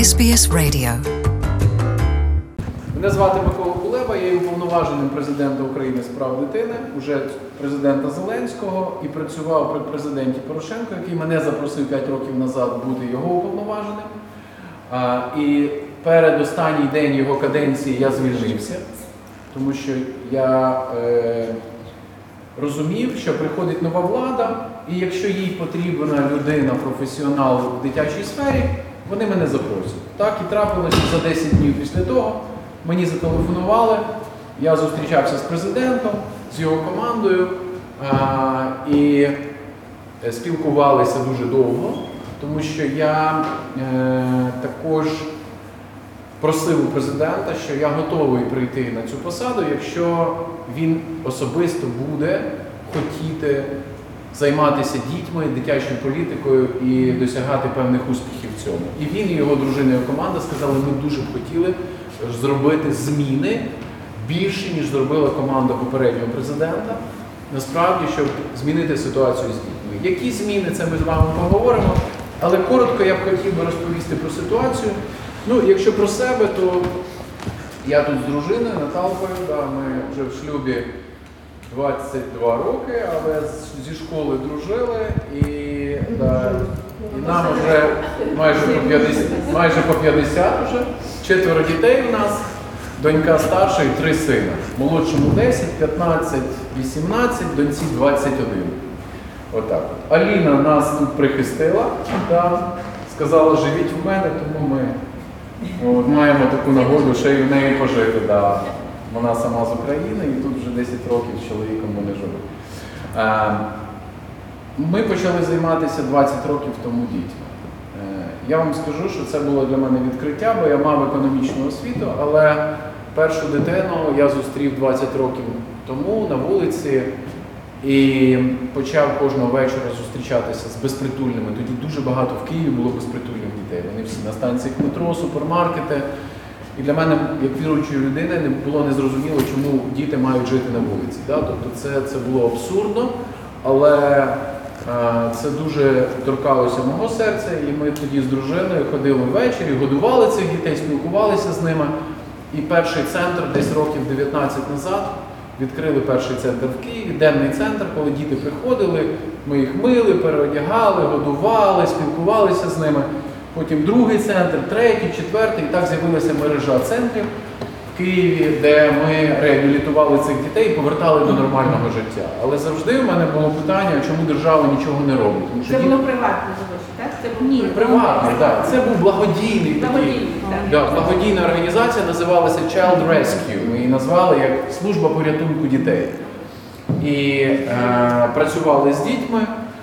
SBS Radio. Мене звати Микола Кулеба, я є уповноваженим президента України з прав дитини, уже президента Зеленського, і працював при президенті Порошенко, який мене запросив 5 років назад бути його уповноваженим. І перед останній день його каденції я звільнився, тому що я розумів, що приходить нова влада, і якщо їй потрібна людина, професіонал в дитячій сфері, вони мене запросять. Так і трапилося за 10 днів після того. Мені зателефонували, я зустрічався з президентом, з його командою і спілкувалися дуже довго, тому що я також просив у президента, що я готовий прийти на цю посаду, якщо він особисто буде хотіти займатися дітьми, дитячою політикою і досягати певних успіхів в цьому. І він, і його дружина, і його команда сказали, ми дуже б хотіли зробити зміни більше, ніж зробила команда попереднього президента, насправді, щоб змінити ситуацію з дітьми. Які зміни, це ми з вами поговоримо, але коротко я б хотів би розповісти про ситуацію. Ну, якщо про себе, то я тут з дружиною Наталкою, ми вже в шлюбі 22 роки, але зі школи дружили, і нам вже майже по 50 вже. 4 дітей у нас, донька старша і 3 сина. Молодшому 10, 15, 18, доньці 21. Отак. Аліна нас тут прихистила, сказала, живіть в мене, тому ми маємо таку нагоду ще й в неї пожити. Вона сама з України і тут вже 10 років з чоловіком вони живуть. Ми почали займатися 20 років тому дітьми. Я вам скажу, що це було для мене відкриття, бо я мав економічну освіту, але першу дитину я зустрів 20 років тому на вулиці і почав кожного вечора зустрічатися з безпритульними. Тоді дуже багато в Києві було безпритульних дітей. Вони всі на станціях метро, супермаркети. І для мене, як віруючої людини, було незрозуміло, чому діти мають жити на вулиці. Тобто це було абсурдно, але це дуже торкалося мого серця, і ми тоді з дружиною ходили ввечері, годували цих дітей, спілкувалися з ними. І перший центр десь років 19 назад відкрили перший центр в Києві, денний центр, коли діти приходили, ми їх мили, переодягали, годували, спілкувалися з ними. Потім другий центр, третій, четвертий, і так з'явилася мережа центрів в Києві, де ми реабілітували цих дітей і повертали до нормального життя. Але завжди в мене було питання, чому держава нічого не робить. Тому що це було приватне, так? Ні, приватне, так. Це був благодійний благодійна організація, називалася Child Rescue. Ми її назвали як служба порятунку дітей. І працювали з дітьми.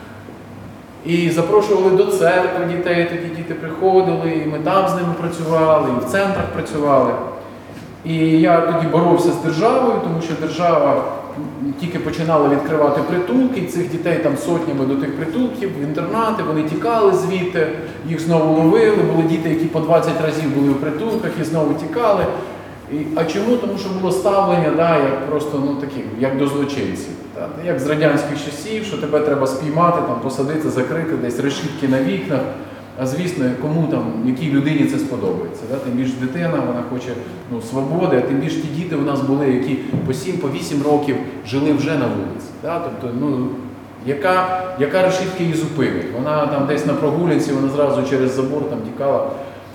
І запрошували до церкви дітей, тоді діти приходили, і ми там з ними працювали, і в центрах працювали. І я тоді боровся з державою, тому що держава тільки починала відкривати притулки, і цих дітей там сотнями до тих притулків, в інтернати, вони тікали звідти, їх знову ловили, були діти, які по 20 разів були в притулках і знову тікали. А чому? Тому що було ставлення, як просто, як до злочинців. Як з радянських часів, що тебе треба спіймати, посадити, закрити, десь решітки на вікнах. А звісно, кому якій людині це сподобається. Тим більше дитина, вона хоче свободи, а тим більше ті діти у нас були, які по 7-8 років жили вже на вулиці. Тобто, яка решітка її зупинить? Вона десь на прогулянці, вона зразу через забор тікала,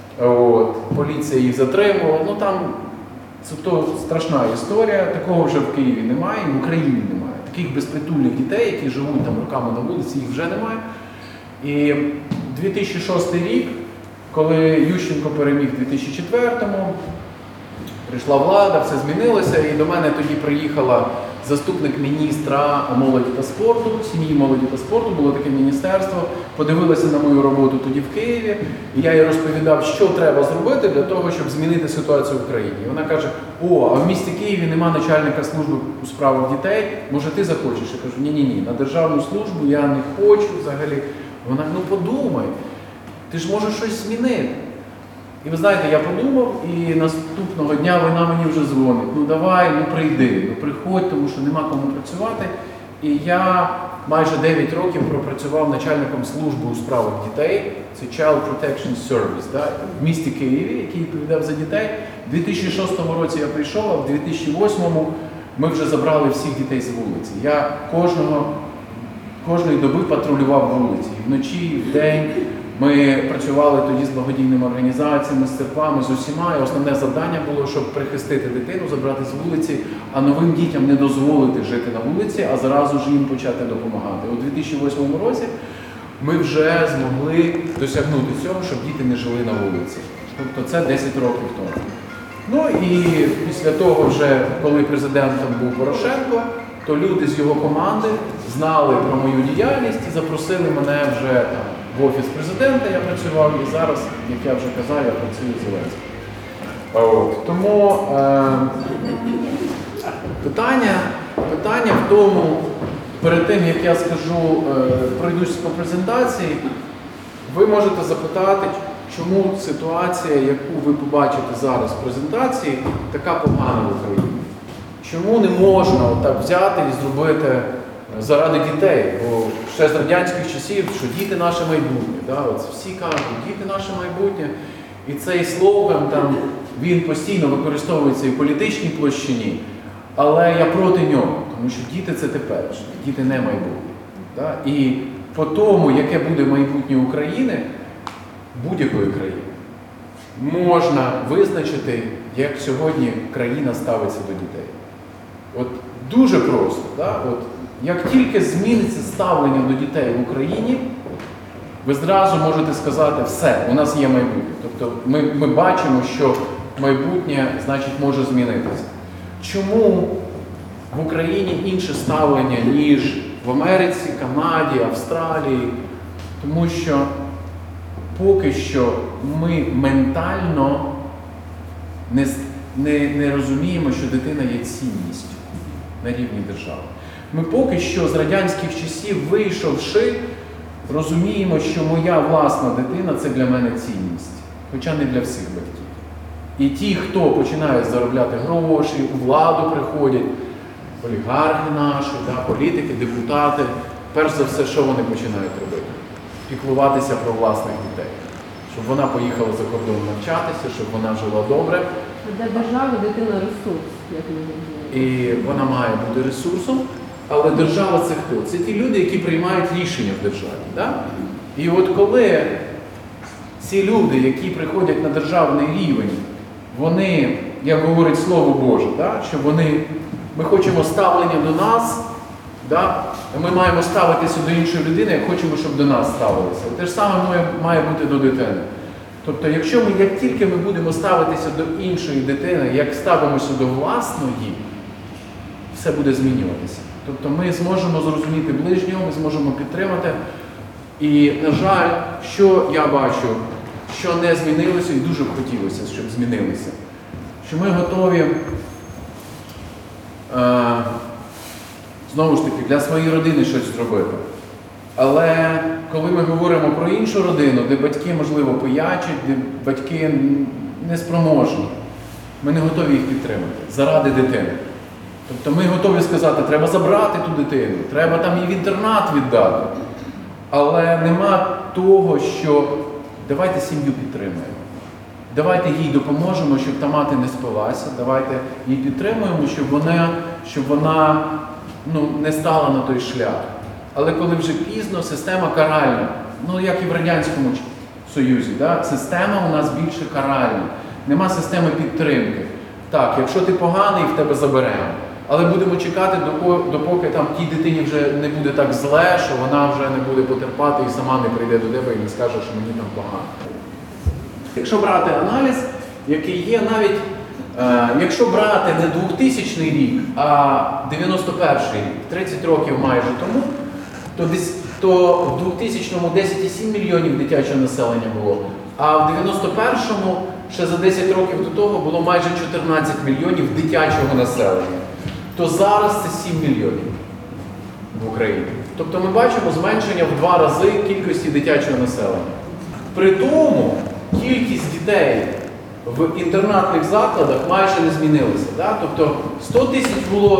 поліція їх затримувала. Це страшна історія, такого вже в Києві немає, в Україні немає. Таких безпритульних дітей, які живуть роками на вулиці, їх вже немає. І 2006 рік, коли Ющенко переміг в 2004-му, прийшла влада, все змінилося, і до мене тоді приїхала заступник міністра молоді та спорту, сім'ї, молоді та спорту, було таке міністерство, подивилася на мою роботу тоді в Києві, і я їй розповідав, що треба зробити для того, щоб змінити ситуацію в Україні. І вона каже, а в місті Києві нема начальника служби у справах дітей, може ти захочеш? Я кажу, ні, на державну службу я не хочу взагалі. Вона, подумай, ти ж можеш щось змінити. І ви знаєте, я подумав, і наступного дня вона мені вже дзвонить. Давай, прийди, приходь, тому що нема кому працювати. І я майже 9 років пропрацював начальником служби у справах дітей, це Child Protection Service, да, в місті Києві, який відповідав за дітей. У 2006 році я прийшов, а в 2008 ми вже забрали всіх дітей з вулиці. Я кожної доби патрулював вулиці. І вночі, і вдень. Ми працювали тоді з благодійними організаціями, з церквами, з усіма. І основне завдання було, щоб прихистити дитину, забрати з вулиці, а новим дітям не дозволити жити на вулиці, а зразу ж їм почати допомагати. У 2008 році ми вже змогли досягнути цього, щоб діти не жили на вулиці. Тобто це 10 років тому. Ну і після того вже, коли президентом був Порошенко, то люди з його команди знали про мою діяльність і запросили мене вже там в Офіс президента, я працював, і зараз, як я вже казав, я працюю з Зеленським. Тому питання в тому, перед тим, як я скажу, пройдусь по презентації, ви можете запитати, чому ситуація, яку ви побачите зараз в презентації, така погана в Україні. Чому не можна отак взяти і зробити заради дітей? Бо ще з радянських часів, що діти наше майбутнє. Да? От всі кажуть, діти наше майбутнє. І цей слоган, там, він постійно використовується і в політичній площині, але я проти нього, тому що діти – це теперішнє, діти не майбутнє. Да? І по тому, яке буде майбутнє України, будь-якої країни, можна визначити, як сьогодні країна ставиться до дітей. От дуже просто. Да? От, як тільки зміниться ставлення до дітей в Україні, ви зразу можете сказати, все, у нас є майбутнє. Тобто ми бачимо, що майбутнє, значить, може змінитися. Чому в Україні інше ставлення, ніж в Америці, Канаді, Австралії? Тому що поки що ми ментально не розуміємо, що дитина є цінністю на рівні держави. Ми поки що з радянських часів, вийшовши, розуміємо, що моя власна дитина – це для мене цінність, хоча не для всіх батьків. І ті, хто починає заробляти гроші, у владу приходять, олігархи наші, да, політики, депутати, перш за все, що вони починають робити? Піклуватися про власних дітей. Щоб вона поїхала за кордон навчатися, щоб вона жила добре. Для держави дитина ресурс, як ми говоримо. І вона має бути ресурсом, але держава – це хто? Це ті люди, які приймають рішення в державі. Да? І от коли ці люди, які приходять на державний рівень, вони, як говорить Слово Боже, да? Що ми хочемо ставлення до нас, да? Ми маємо ставитися до іншої людини, як хочемо, щоб до нас ставилися. Те ж саме має бути до дитини. Тобто, як тільки ми будемо ставитися до іншої дитини, як ставимося до власної, все буде змінюватися. Тобто ми зможемо зрозуміти ближнього, ми зможемо підтримати. І, на жаль, що я бачу, що не змінилося, і дуже б хотілося, щоб змінилося. Що ми готові, знову ж таки, для своєї родини щось зробити. Але коли ми говоримо про іншу родину, де батьки, можливо, пиячать, де батьки неспроможні, ми не готові їх підтримати заради дитини. Тобто ми готові сказати, треба забрати ту дитину, треба там її в інтернат віддати. Але нема того, що давайте сім'ю підтримаємо. Давайте їй допоможемо, щоб та мати не спилася, давайте її підтримуємо, щоб вона не стала на той шлях. Але коли вже пізно, система каральна, як і в Радянському Союзі, да? Система у нас більше каральна, нема системи підтримки. Так, якщо ти поганий, в тебе заберемо. Але будемо чекати, допоки там тій дитині вже не буде так зле, що вона вже не буде потерпати і сама не прийде до тебе і не скаже, що мені там погано. Якщо брати аналіз, який є навіть, якщо брати не 2000 рік, а 91-й рік, 30 років майже тому, то в 2000-му 10,7 мільйонів дитячого населення було, а в 91-му, ще за 10 років до того, було майже 14 мільйонів дитячого населення. То зараз це 7 мільйонів в Україні. Тобто ми бачимо зменшення в 2 рази кількості дитячого населення. При тому кількість дітей в інтернатних закладах майже не змінилася. Да? Тобто 100 тисяч було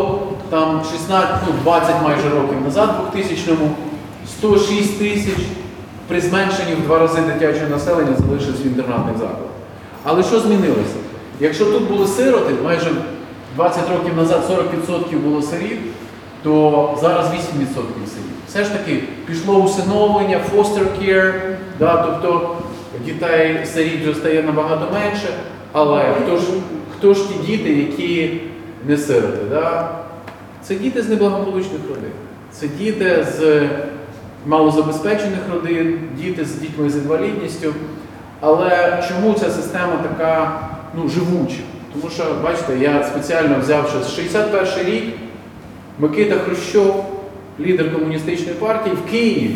там 20 майже років назад, в 2000-му, 106 тисяч при зменшенні в 2 рази дитячого населення залишилось в інтернатних закладах. Але що змінилося? Якщо тут були сироти, майже 20 років назад 40% було сиріт, то зараз 8% сиріт. Все ж таки пішло усиновлення, foster care, да, тобто дітей сиріт вже стає набагато менше, але хто ж ті діти, які не сироти? Да? Це діти з неблагополучних родин, це діти з малозабезпечених родин, діти з дітьми з інвалідністю. Але чому ця система така живуча? Тому що, бачите, я спеціально взяв ще 61-й рік, Микита Хрущов, лідер комуністичної партії в Києві.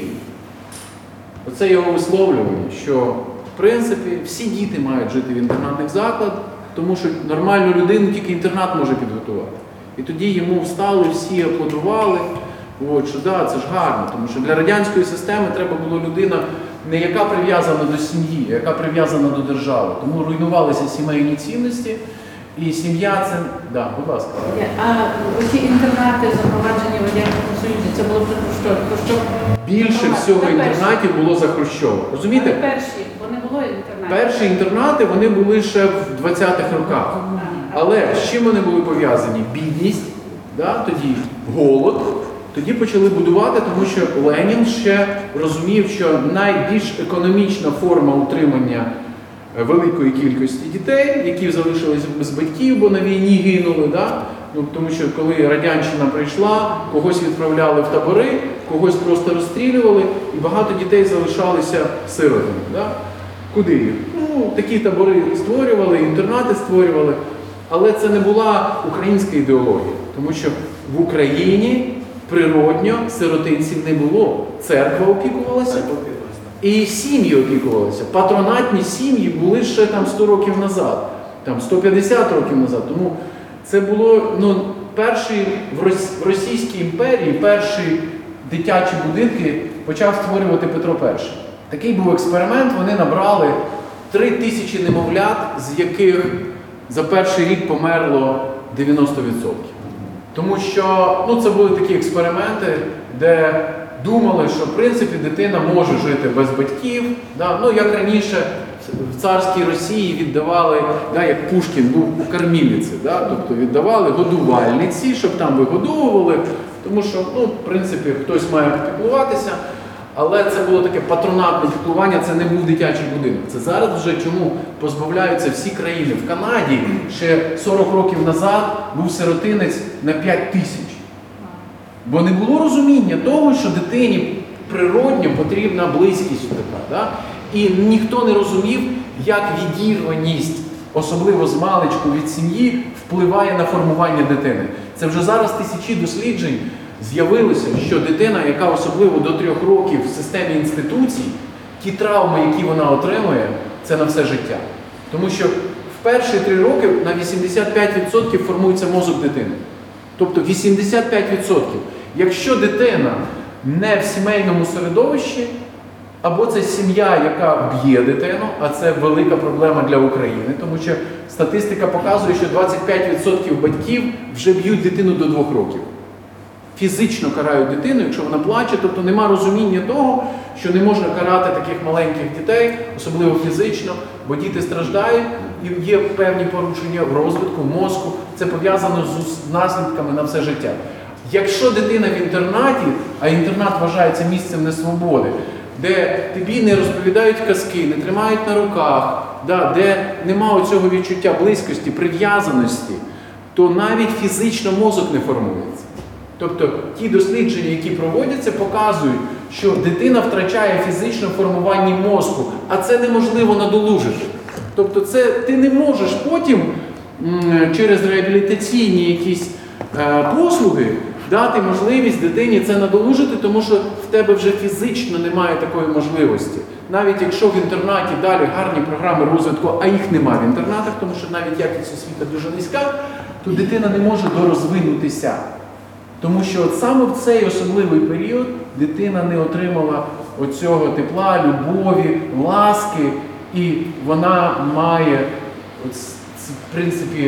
Оце його висловлювання, що в принципі всі діти мають жити в інтернатних закладах, тому що нормальну людину тільки інтернат може підготувати. І тоді йому встали, всі аплодували, що да, це ж гарно, тому що для радянської системи треба була людина не яка прив'язана до сім'ї, а яка прив'язана до держави. Тому руйнувалися сімейні цінності, і сім'я це... Да, будь ласка. А оці інтернати, запроваджені в Радянському Союзі, це було вже Хрущов? Більше всього інтернатів було за Хрущова. Розумієте? Перші, бо не було інтернатів. Перші інтернати, вони були ще в 20-х роках. Але з чим вони були пов'язані? Бідність, да? Тоді голод. Тоді почали будувати, тому що Ленін ще розумів, що найбільш економічна форма утримання великої кількості дітей, які залишились без батьків, бо на війні гинули, да? Тому що коли радянщина прийшла, когось відправляли в табори, когось просто розстрілювали, і багато дітей залишалися сиротами. Да? Куди їх? Такі табори створювали, інтернати створювали, але це не була українська ідеологія, тому що в Україні природньо сиротинців не було. Церква опікувалася і сім'ї опікувалися. Патронатні сім'ї були ще там 100 років назад, там 150 років назад. Тому це було перші в Російській імперії, перші дитячі будинки почав створювати Петро І. Такий був експеримент, вони набрали 3000 немовлят, з яких за перший рік померло 90%. Тому що це були такі експерименти, де думали, що в принципі дитина може жити без батьків. Да? Як раніше в царській Росії віддавали, да, як Пушкін був у кормілиці, да? Тобто віддавали годувальниці, щоб там вигодовували, тому що в принципі хтось має піклуватися. Але це було таке патронатне піклування, це не був дитячий будинок. Це зараз вже чому позбавляються всі країни. В Канаді ще 40 років назад був сиротинець на 5000. Бо не було розуміння того, що дитині природньо потрібна близькість така. Да? І ніхто не розумів, як відірваність, особливо з маличку від сім'ї, впливає на формування дитини. Це вже зараз тисячі досліджень. З'явилося, що дитина, яка особливо до 3 років в системі інституцій, ті травми, які вона отримує, це на все життя. Тому що в перші 3 роки на 85% формується мозок дитини. Тобто 85%. Якщо дитина не в сімейному середовищі, або це сім'я, яка б'є дитину, а це велика проблема для України, тому що статистика показує, що 25% батьків вже б'ють дитину до 2 років. Фізично карають дитину, якщо вона плаче, тобто нема розуміння того, що не можна карати таких маленьких дітей, особливо фізично, бо діти страждають і є певні порушення в розвитку мозку, це пов'язано з наслідками на все життя. Якщо дитина в інтернаті, а інтернат вважається місцем несвободи, де тобі не розповідають казки, не тримають на руках, да, де нема оцього відчуття близькості, прив'язаності, то навіть фізично мозок не формується. Тобто ті дослідження, які проводяться, показують, що дитина втрачає фізичне формування мозку, а це неможливо надолужити. Тобто ти не можеш потім через реабілітаційні якісь послуги дати можливість дитині це надолужити, тому що в тебе вже фізично немає такої можливості. Навіть якщо в інтернаті далі гарні програми розвитку, а їх немає в інтернатах, тому що навіть якість освіти дуже низька, то дитина не може дорозвинутися. Тому що саме в цей особливий період дитина не отримала оцього тепла, любові, ласки, і вона має, в принципі,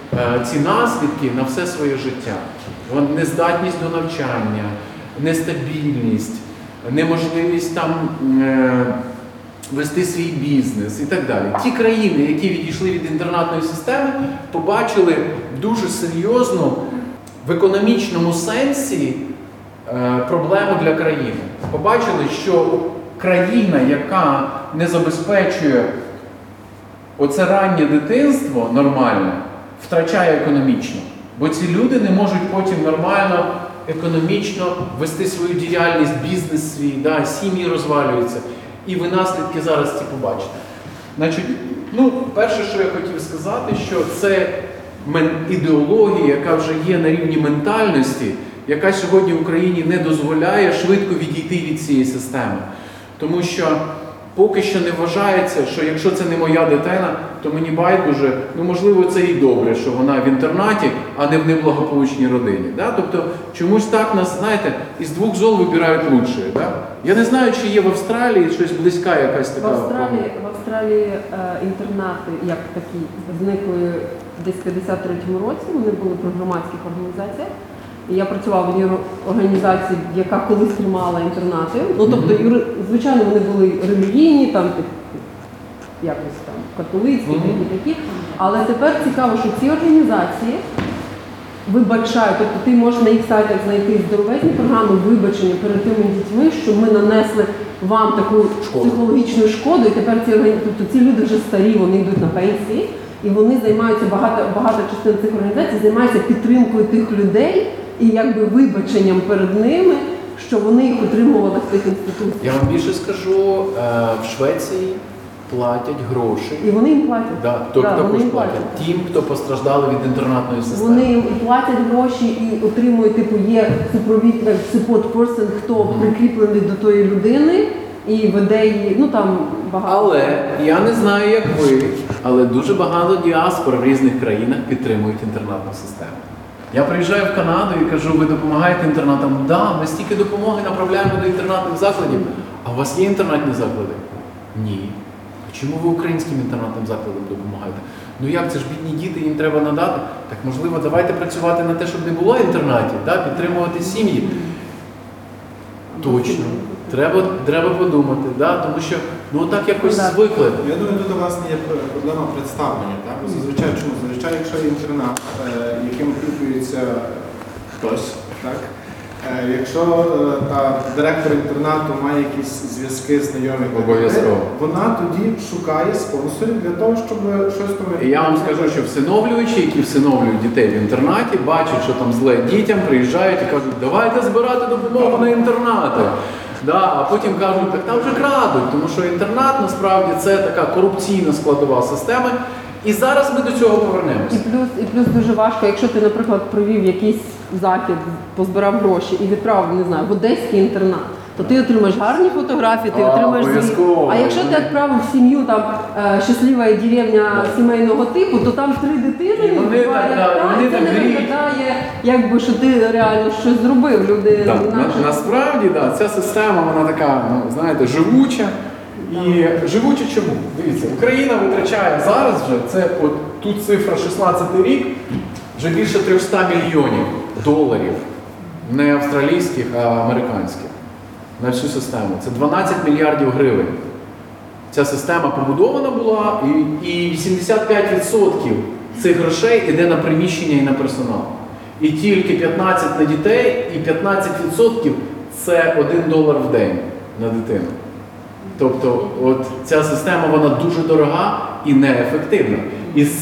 ці наслідки на все своє життя. Нездатність до навчання, нестабільність, неможливість там вести свій бізнес і так далі. Ті країни, які відійшли від інтернатної системи, побачили дуже серйозну в економічному сенсі проблему для країни. Побачили, що країна, яка не забезпечує оце раннє дитинство нормальне, втрачає економічно. Бо ці люди не можуть потім нормально, економічно вести свою діяльність, бізнес свій, да, сім'ї розвалюються. І ви наслідки зараз ці побачите. Значить, перше, що я хотів сказати, що це ідеологія, яка вже є на рівні ментальності, яка сьогодні в Україні не дозволяє швидко відійти від цієї системи. Тому що поки що не вважається, що якщо це не моя дитина, то мені байдуже, можливо, це і добре, що вона в інтернаті, а не в неблагополучній родині. Да? Тобто, чомусь так нас, знаєте, із двох зол вибирають лучше. Да? Я не знаю, чи є в Австралії щось близька якась така... В Австралії інтернати, як такі, зникли десь в 53-му році, вони були при громадських організаціях. І я працювала в одній організації, яка колись тримала інтернати. Тобто, звичайно, вони були релігійні, там, якось там, католицькі, такі. Але тепер цікаво, що ці організації вибачають, тобто ти можеш на їх сайтах знайти здоровезні програми вибачення перед тими дітьми, що ми нанесли вам таку психологічну шкоду, і тепер ці люди вже старі, вони йдуть на пенсії, і вони займаються, багато частин цих організацій займаються підтримкою тих людей, і якби вибаченням перед ними, що вони їх утримували в цих інституціях. Я вам більше скажу, в Швеції платять гроші. І вони їм платять. Да, також платять. Тим, хто постраждали від інтернатної системи. Вони їм платять гроші і отримують, є support person, хто прикріплений до тої людини і веде її, там багато. Але, я не знаю, як ви, але дуже багато діаспор в різних країнах підтримують інтернатну систему. Я приїжджаю в Канаду і кажу, ви допомагаєте інтернатам? Да, ми стільки допомоги направляємо до інтернатних закладів. А у вас є інтернатні заклади? Ні. Чому ви українським інтернатним закладам допомагаєте? Як це ж бідні діти, їм треба надати? Так, можливо, давайте працювати на те, щоб не було інтернатів, да? Підтримувати сім'ї. Точно. Треба подумати, да? Тому що так якось звикли. Я думаю, тут, власне, є проблема представлення. Так? Зазвичай, якщо є інтернат, яким опікується хтось, так? Якщо директор інтернату має якісь зв'язки, знайомі, вона тоді шукає спонсорів для того, щоб щось там... І я вам скажу, що всиновлювачі, які всиновлюють дітей в інтернаті, бачать, що там зле дітям, приїжджають і кажуть, давайте збирати допомогу на інтернати. Да, а потім кажуть, так там вже крадуть, тому що інтернат насправді це така корупційна складова система. І зараз ми до цього повернемося. І плюс дуже важко, якщо ти, наприклад, провів якийсь захід, позбирав гроші і відправив, не знаю, в одеський інтернат, то ти отримаєш гарні фотографії, ти отримаєш звіт. А якщо ти відправив сім'ю, там, щаслива деревня сімейного типу, то там 3 дитини, і це не виглядає, якби, що ти реально щось зробив. Люди, насправді, ця система, вона така, знаєте, живуча. І живучи чому? Дивіться, Україна витрачає зараз вже, тут цифра 16-й рік, вже більше 300 мільйонів доларів, не австралійських, а американських, на всю систему. Це 12 мільярдів гривень. Ця система побудована була, і 85% цих грошей йде на приміщення і на персонал. І тільки 15 на дітей, і 15% це $1 в день на дитину. Тобто, ця система, вона дуже дорога і неефективна. Із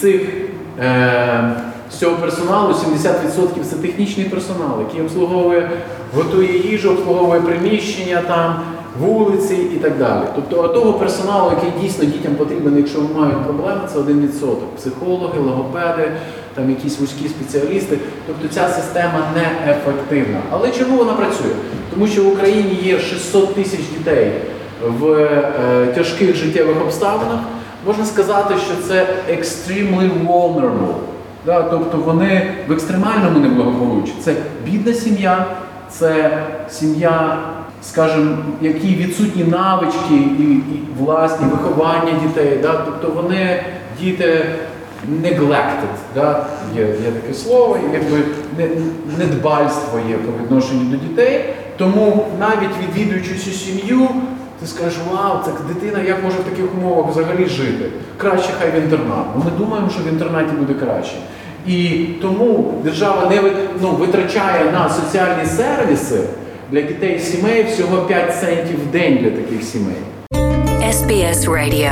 цього персоналу 70% це технічний персонал, який обслуговує, готує їжу, обслуговує приміщення, вулиці і так далі. Тобто, того персоналу, який дійсно дітям потрібен, якщо вони мають проблеми, це 1%. Психологи, логопеди, якісь вузькі спеціалісти. Тобто, ця система неефективна. Але чому вона працює? Тому що в Україні є 600 тисяч дітей в тяжких життєвих обставинах, можна сказати, що це extremely vulnerable. Тобто вони в екстремальному неблагополуччі. Це бідна сім'я, це сім'я, скажімо, які відсутні навички і власні виховання дітей. Тобто діти neglected, да? Є таке слово, якби недбальство є по відношенню до дітей. Тому навіть відвідуючи цю сім'ю, ти скажеш, вау, так дитина як може в таких умовах взагалі жити? Краще хай в інтернат. Ми думаємо, що в інтернаті буде краще. І тому держава не витрачає на соціальні сервіси для дітей з сімей всього 5 центів в день для таких сімей. SBS Radio.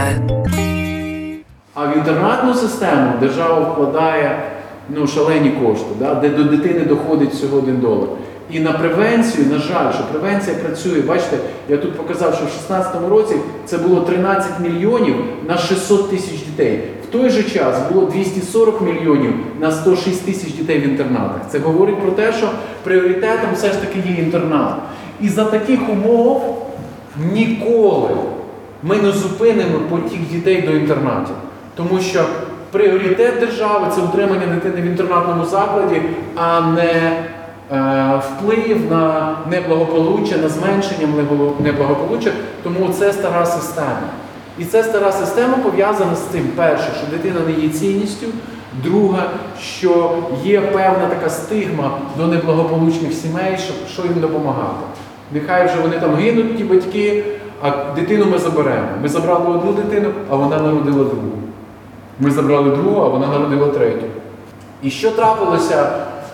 А в інтернатну систему держава вкладає шалені кошти, да, де до дитини доходить всього $1. І на превенцію, на жаль, що превенція працює. Бачите, я тут показав, що в 2016 році це було 13 мільйонів на 600 тисяч дітей. В той же час було 240 мільйонів на 106 тисяч дітей в інтернатах. Це говорить про те, що пріоритетом все ж таки є інтернат. І за таких умов ніколи ми не зупинимо потік дітей до інтернатів. Тому що пріоритет держави – це утримання дитини в інтернатному закладі, а не вплив на неблагополуччя, на зменшення неблагополуччя. Тому це стара система. І ця стара система пов'язана з тим, перше, що дитина не є цінністю, друге, що є певна така стигма до неблагополучних сімей, що їм допомагати. Нехай вже вони там гинуть, ті батьки, а дитину ми заберемо. Ми забрали одну дитину, а вона народила другу. Ми забрали другу, а вона народила третю. І що трапилося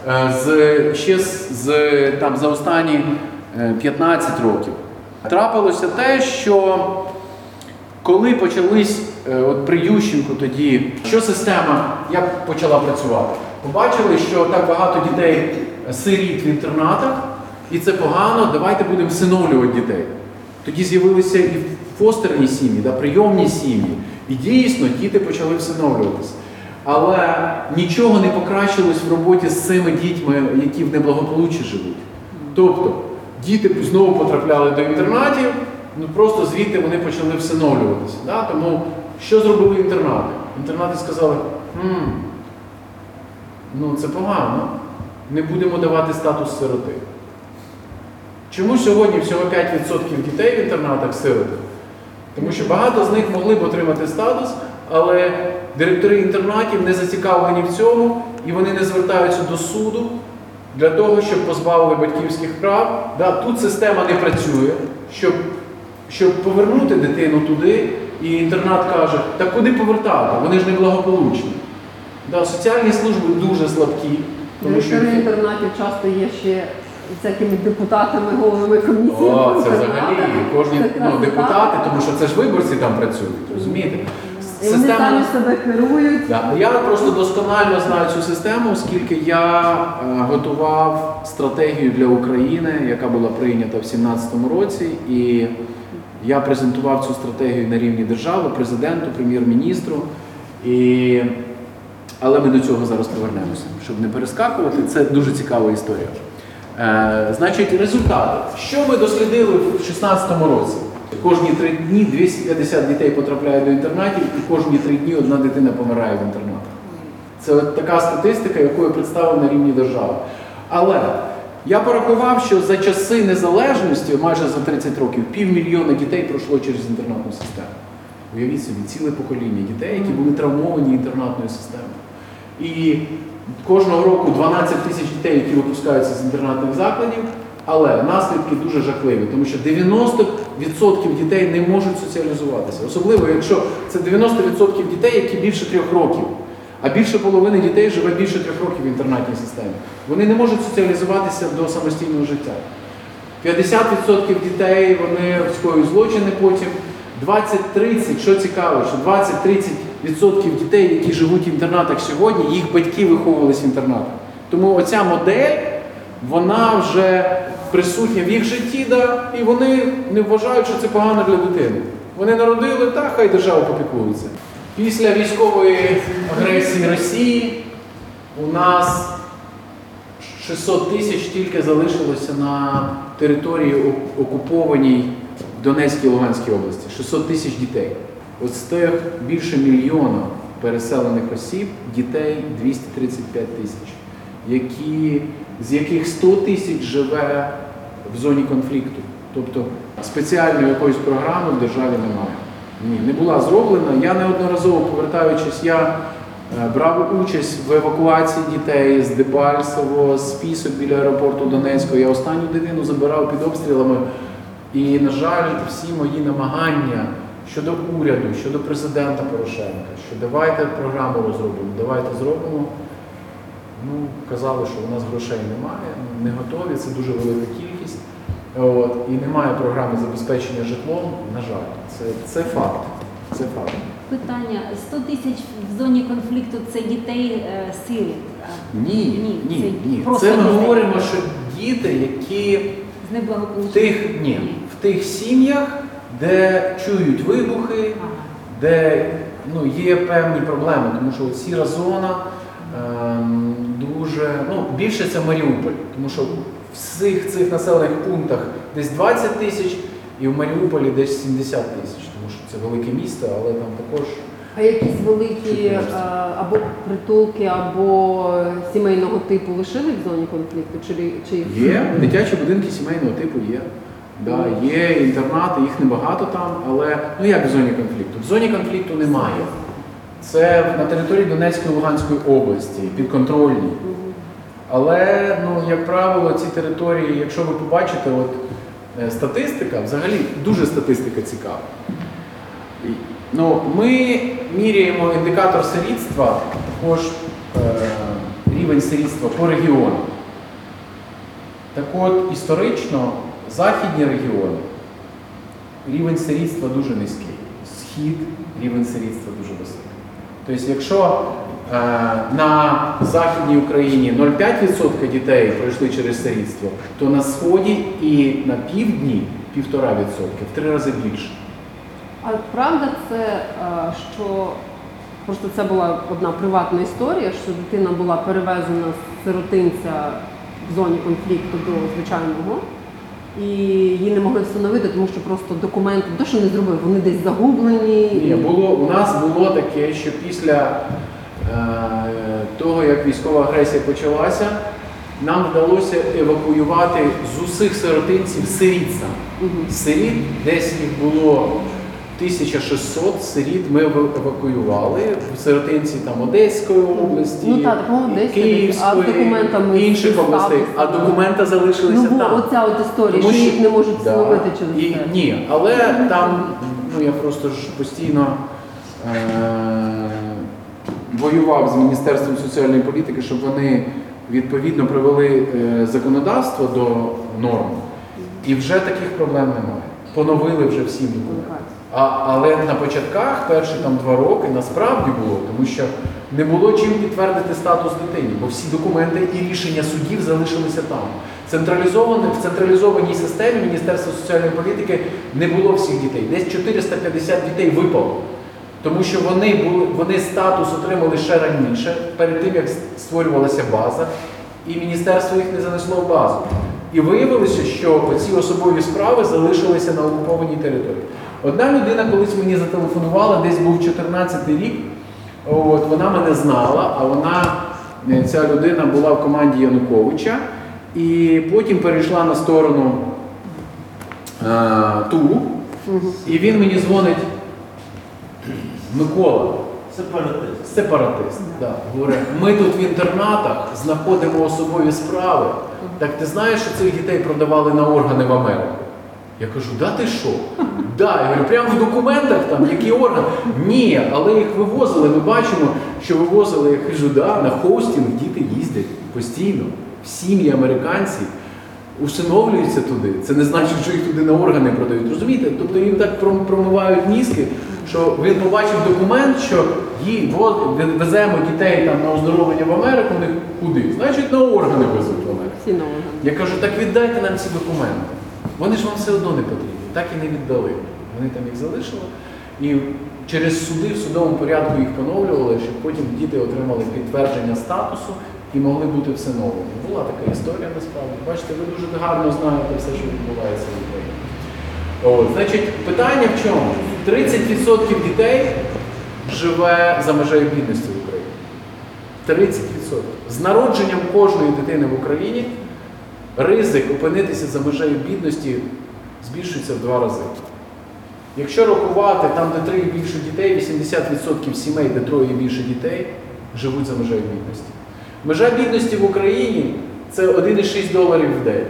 за останні 15 років? Трапилося те, що коли почались, при Ющенку тоді, що система, як почала працювати? Побачили, що так багато дітей сиріт в інтернатах, і це погано, давайте будемо всиновлювати дітей. Тоді з'явилися і фостерні сім'ї, прийомні сім'ї. І дійсно, діти почали всиновлюватися. Але нічого не покращилось в роботі з цими дітьми, які в неблагополуччі живуть. Тобто, діти знову потрапляли до інтернатів, просто звідти вони почали всиновлюватися. Да? Тому що зробили інтернати? Інтернати сказали, це погано, не будемо давати статус сироти. Чому сьогодні всього 5% дітей в інтернатах сироти? Тому що багато з них могли б отримати статус, але директори інтернатів не зацікавлені в цьому, і вони не звертаються до суду для того, щоб позбавили батьківських прав. Да, тут система не працює, щоб повернути дитину туди, і інтернат каже, так куди повертати, вони ж неблагополучні. Да, соціальні служби дуже слабкі. Директори інтернатів часто є ще всякими депутатами, головами комісії. Це взагалі кожні депутати, тому що це ж виборці там працюють, розумієте? І вони самі себе керують. Да. Я просто досконально знаю цю систему, оскільки я готував стратегію для України, яка була прийнята в 2017 році, і я презентував цю стратегію на рівні держави, президенту, прем'єр-міністру. Але ми до цього зараз повернемося, щоб не перескакувати. Це дуже цікава історія. Значить, результати. Що ми дослідили в 2016 році? Кожні 3 дні 250 дітей потрапляє до інтернатів, і кожні 3 дні одна дитина помирає в інтернатах. Це от така статистика, яку я представив на рівні держави. Але я порахував, що за часи незалежності, майже за 30 років, 500 000 дітей пройшло через інтернатну систему. Уявіть собі, ціле покоління дітей, які були травмовані інтернатною системою. І кожного року 12 тисяч дітей, які випускаються з інтернатних закладів, але наслідки дуже жахливі, тому що 90% дітей не можуть соціалізуватися. Особливо, якщо це 90% дітей, які більше 3 років. А більше половини дітей живе більше 3 років в інтернатній системі. Вони не можуть соціалізуватися до самостійного життя. 50% дітей, вони скоюють злочини потім. 20-30, що цікаво, що 20-30% дітей, які живуть в інтернатах сьогодні, їх батьки виховувалися в інтернатах. Тому оця модель, вона вже присутня в їх житті, да, і вони не вважають, що це погано для дитини. Вони народили, так, хай держава попіклується. Після військової агресії Росії у нас 600 тисяч тільки залишилося на території окупованій в Донецькій і Луганській області. 600 тисяч дітей. От з тих більше 1 мільйона переселених осіб, дітей 235 тисяч, з яких 100 тисяч живе в зоні конфлікту. Тобто спеціальної якоїсь програми в державі немає. Ні, не була зроблена. Я неодноразово повертаючись, я брав участь в евакуації дітей з Дебальцево, з Пісок біля аеропорту Донецького. Я останню дитину забирав під обстрілами. І, на жаль, всі мої намагання щодо уряду, щодо президента Порошенка, що давайте програму розробимо, давайте зробимо. Ну, казали, що у нас грошей немає, не готові, це дуже велика кількість. От, і немає програми забезпечення житлом, на жаль. Це факт. Це факт. Питання. 100 тисяч в зоні конфлікту – це дітей сиріт? Ні. просто Це ми дітей. говоримо, що діти, які З неблагополучних? в тих сім'ях, де чують вибухи, де є певні проблеми, тому що сіра зона дуже, більше це Маріуполь, тому що в всіх цих населених пунктах десь 20 тисяч і в Маріуполі десь 70 тисяч, тому що це велике місто, але там також... А якісь великі або притулки, або сімейного типу лишили в зоні конфлікту? Чи Є, дитячі будинки сімейного типу є. Да, є інтернати, їх небагато там, але як в зоні конфлікту? В зоні конфлікту немає. Це на території Донецької і Луганської області, підконтрольні. Але, як правило, ці території, якщо ви побачите, статистика, взагалі дуже статистика цікава. Ми міряємо індикатор сирітства, також рівень сирітства по регіону. Так от, історично, західні регіони, рівень сирітства дуже низький. Схід, рівень сирітства дуже високий. Тобто, якщо на Західній Україні 0,5% дітей пройшли через сирітство, то на Сході і на Півдні 1,5%, в 3 рази більше. А правда це, що просто це була одна приватна історія, що дитина була перевезена з сиротинця в зоні конфлікту до звичайного, і її не могли встановити, тому що просто документи, то що не зробив, вони десь загублені. Ні, у нас було таке, що після того, як військова агресія почалася, нам вдалося евакуювати з усіх сиротинців сиріт саме. Сиріт, десь їх було 1600 сиріт ми евакуювали в сиротинці Одеської області, Київської, а з документами інших областей, а документи залишилися там. Оця історія, Тому що їх не можуть встановити через це. Ні, але там, я просто ж постійно воював з Міністерством соціальної політики, щоб вони відповідно привели законодавство до норм. І вже таких проблем немає. Поновили вже всім документи. Але на початках, перші 2 роки, насправді було, тому що не було чим підтвердити статус дитині, бо всі документи і рішення судів залишилися там. В централізованій системі Міністерства соціальної політики не було всіх дітей. Десь 450 дітей випало. Тому що вони статус отримали ще раніше, перед тим, як створювалася база, і міністерство їх не занесло в базу. І виявилося, що ці особові справи залишилися на окупованій території. Одна людина колись мені зателефонувала, десь був 14-й рік, вона мене знала, а ця людина була в команді Януковича, і потім перейшла на сторону ТУ, і він мені дзвонить: Микола, сепаратист. Да. Говорить, ми тут в інтернатах знаходимо особові справи. Так ти знаєш, що цих дітей продавали на органи в Америку? Я кажу, да ти що? Да, я говорю, прямо в документах там, які органи? Ні, але їх вивозили, ми бачимо, що вивозили, я кажу, да, на хостинг діти їздять постійно. В сім'ї американці усиновлюються туди. Це не значить, що їх туди на органи продають. Розумієте? Тобто їм так промивають мізки, що він побачив документ, що веземо дітей там на оздоровлення в Америку, вони куди? Значить, на органи везуть в Америку. Всі на органи. Я кажу, так віддайте нам ці документи. Вони ж вам все одно не потрібні. Так і не віддали. Вони там їх залишили. І через суди в судовому порядку їх поновлювали, щоб потім діти отримали підтвердження статусу і могли бути всиновлені. Була така історія насправді. Бачите, ви дуже гарно знаєте все, що відбувається в Україні. Значить, питання в чому? 30% дітей живе за межею бідності в Україні. 30%. З народженням кожної дитини в Україні ризик опинитися за межею бідності збільшується в 2 рази. Якщо рахувати там, де 3 і більше дітей, 80% сімей, де 3 і більше дітей, живуть за межею бідності. Межа бідності в Україні – це $1,6 в день.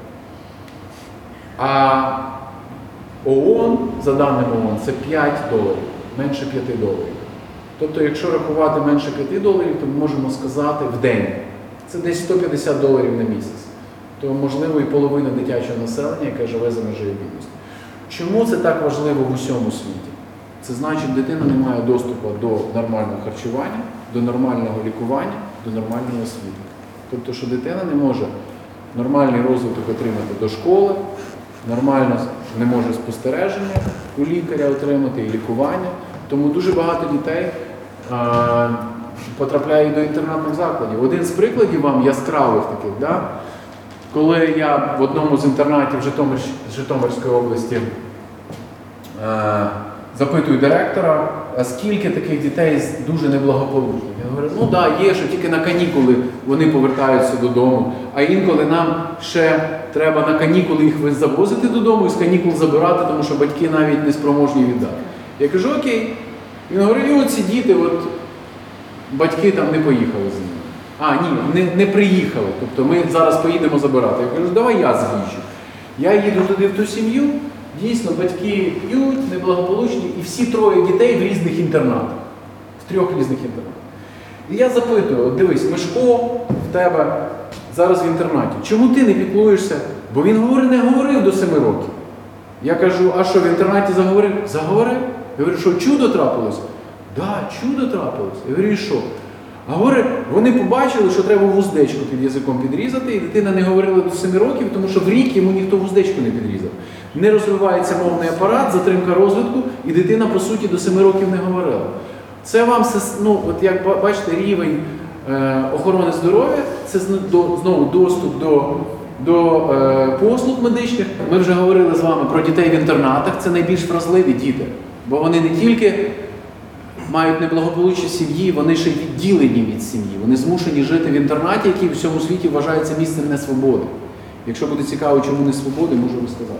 А ООН, за даними ООН, це $5, менше $5. Тобто, якщо рахувати менше $5, то ми можемо сказати в день. Це десь $150 на місяць. То, можливо, і половина дитячого населення, яке живе за межею бідності. Чому це так важливо в усьому світі? Це значить, дитина не має доступу до нормального харчування, до нормального лікування, до нормальної освіти. Тобто, що дитина не може нормальний розвиток отримати до школи, нормально не може спостереження у лікаря отримати і лікування. Тому дуже багато дітей потрапляють до інтернатних закладів. Один з прикладів вам яскравих таких, да? Коли я в одному з інтернатів Житомирської області запитую директора, а скільки таких дітей дуже неблагополучних. Я говорю, ну так, є, що тільки на канікули вони повертаються додому, а інколи нам ще треба на канікули їх завозити додому і з канікул забирати, тому що батьки навіть не спроможні віддати. Я кажу, окей. Він говорить, і оці діти, от, батьки там не поїхали з ними. А, ні, не приїхали. Тобто ми зараз поїдемо забирати. Я кажу, давай я з'їжджу. Я їду туди в ту сім'ю, дійсно, батьки п'ють, неблагополучні, і всі троє дітей в різних інтернатах. В 3 різних інтернатах. І я запитую, от дивись, Мишко в тебе зараз в інтернаті. Чому ти не піклуєшся? Бо він не говорив до 7 років. Я кажу, а що, в інтернаті заговорив? Заговорив. Я говорю, що чудо трапилось? Так, чудо трапилось. Я говорю, і що? А говорить, вони побачили, що треба вуздечку під язиком підрізати, і дитина не говорила до 7 років, тому що в рік йому ніхто вуздечку не підрізав. Не розвивається мовний апарат, затримка розвитку, і дитина, по суті, до 7 років не говорила. Це вам, ну, от як бачите, рівень охорони здоров'я, це знову доступ до послуг медичних. Ми вже говорили з вами про дітей в інтернатах, це найбільш вразливі діти, бо вони не тільки мають неблагополучні сім'ї, вони ще й відділені від сім'ї. Вони змушені жити в інтернаті, який в всьому світі вважається місцем несвободи. Якщо буде цікаво, чому несвободи, можу розказати.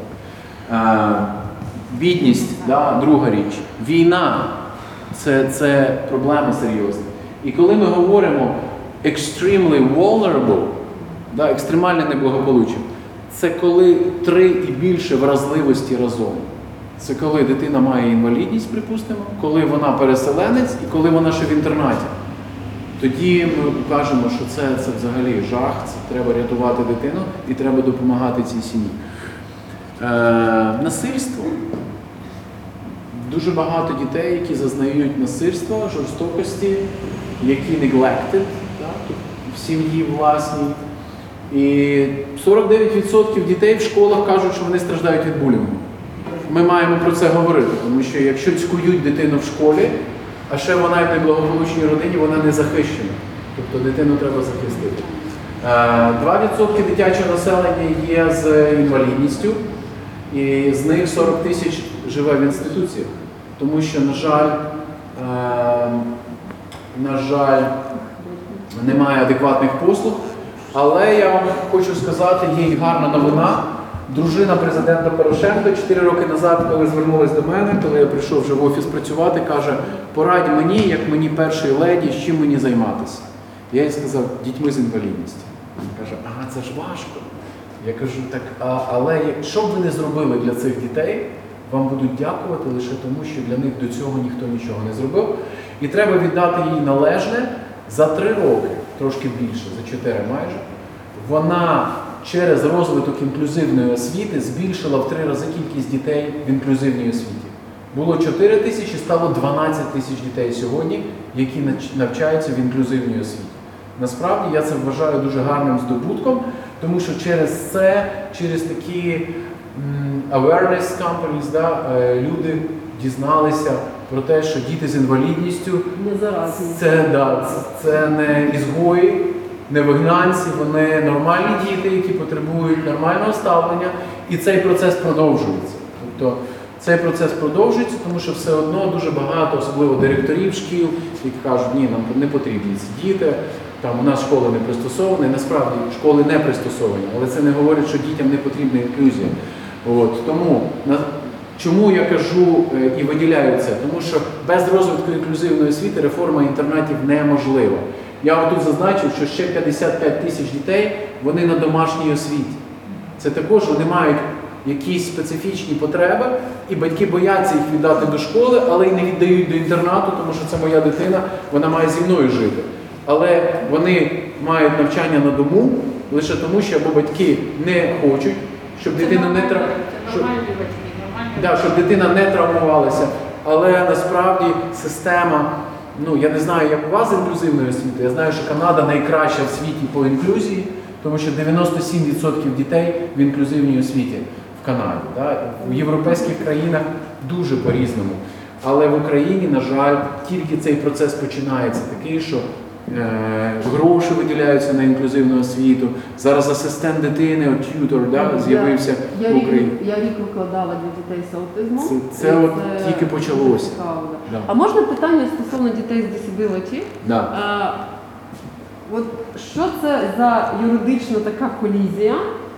Бідність, да, друга річ. Війна – це проблема серйозна. І коли ми говоримо extremely vulnerable, да, екстремальне неблагополуччя, це коли 3 і більше вразливості разом. Це коли дитина має інвалідність, припустимо, коли вона переселенець і коли вона ще в інтернаті. Тоді ми кажемо, що це взагалі жах, це треба рятувати дитину і треба допомагати цій сім'ї. Насильство. Дуже багато дітей, які зазнають насильства, жорстокості, які neglected, в сім'ї власній. І 49% дітей в школах кажуть, що вони страждають від булінгу. Ми маємо про це говорити, тому що якщо цькують дитину в школі, а ще вона в неблагополучній родині, вона не захищена. Тобто дитину треба захистити. 2% дитячого населення є з інвалідністю, і з них 40 тисяч живе в інституціях. Тому що, на жаль, немає адекватних послуг. Але я вам хочу сказати, є і гарна новина. Дружина президента Порошенка 4 роки назад, коли звернулася до мене, коли я прийшов вже в офіс працювати, каже, порадь мені, як мені першої леді, з чим мені займатися. Я їй сказав, дітьми з інвалідністю. Він каже, ага, це ж важко. Я кажу, так, але що б ви не зробили для цих дітей, вам будуть дякувати лише тому, що для них до цього ніхто нічого не зробив. І треба віддати їй належне за 3 роки, трошки більше, за 4 майже. Вона через розвиток інклюзивної освіти збільшила в 3 рази кількість дітей в інклюзивній освіті. Було 4 тисячі, стало 12 тисяч дітей сьогодні, які навчаються в інклюзивній освіті. Насправді я це вважаю дуже гарним здобутком, тому що через це, через такі awareness companies, да, люди дізналися про те, що діти з інвалідністю це не ізгої, не вигнанці, вони нормальні діти, які потребують нормального ставлення, і цей процес продовжується. Тобто цей процес продовжується, тому що все одно дуже багато, особливо директорів шкіл, які кажуть, ні, нам не потрібні ці діти, там у нас школи не пристосовані, насправді школи не пристосовані, але це не говорить, що дітям не потрібна інклюзія. От, тому Чому я кажу і виділяю це? Тому що без розвитку інклюзивної освіти реформа інтернатів неможлива. Я отут зазначив, що ще 55 тисяч дітей, вони на домашній освіті. Це також вони мають якісь специфічні потреби, і батьки бояться їх віддати до школи, але й не віддають до інтернату, тому що це моя дитина, вона має зі мною жити. Але вони мають навчання на дому лише тому, що або батьки не хочуть, щоб дитина не щоб дитина не травмувалася. Але насправді система, я не знаю, як у вас з інклюзивною освітою, я знаю, що Канада найкраща в світі по інклюзії, тому що 97% дітей в інклюзивній освіті в Канаді. Да? В європейських країнах дуже по-різному. Але в Україні, на жаль, тільки цей процес починається такий, що гроші виділяються на інклюзивну освіту. Зараз асистент дитини, т'ютор, з'явився в Україні. Я рік викладала для дітей з аутизмом. Це от тільки почалося. Да. А можна питання стосовно дітей з disability? Да. От що це за юридична така колізія?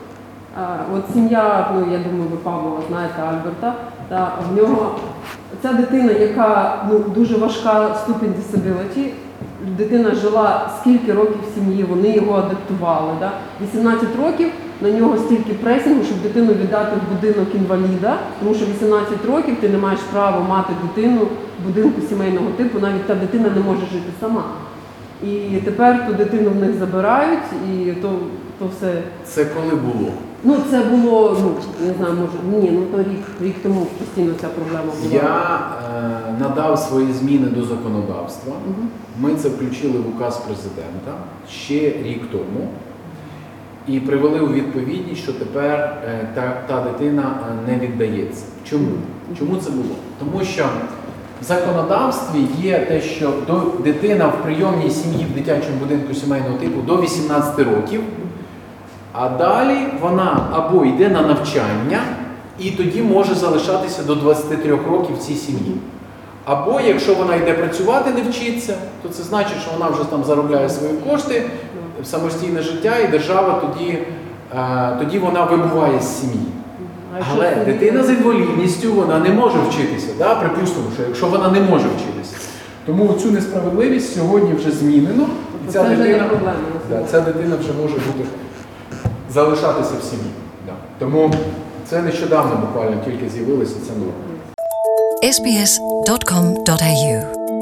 От сім'я, я думаю, ви Павлова знаєте, Альберта, в нього ця дитина, яка дуже важка ступінь disability, дитина жила скільки років в сім'ї, вони його адаптували. 18 років, на нього стільки пресінгу, щоб дитину віддати в будинок інваліда, тому що 18 років ти не маєш права мати дитину в будинку сімейного типу, навіть та дитина не може жити сама. І тепер ту дитину в них забирають, і то все. Це коли було? Це було, не знаю, то рік тому постійно ця проблема була. Я надав свої зміни до законодавства. Ми це включили в указ президента ще рік тому і привели у відповідність, що тепер та дитина не віддається. Чому? Чому це було? Тому що в законодавстві є те, що дитина в прийомній сім'ї в дитячому будинку сімейного типу до 18 років, а далі вона або йде на навчання і тоді може залишатися до 23 років в цій сім'ї. Або якщо вона йде працювати, не вчиться, то це значить, що вона вже там заробляє свої кошти, самостійне життя, і держава тоді вона вибуває з сім'ї. Але дитина з інвалідністю, вона не може вчитися, припустимо, що якщо вона не може вчитися. Тому цю несправедливість сьогодні вже змінено, і ця дитина вже може залишатися в сім'ї. Тому це нещодавно буквально тільки з'явилося ця норма. sbs.com.au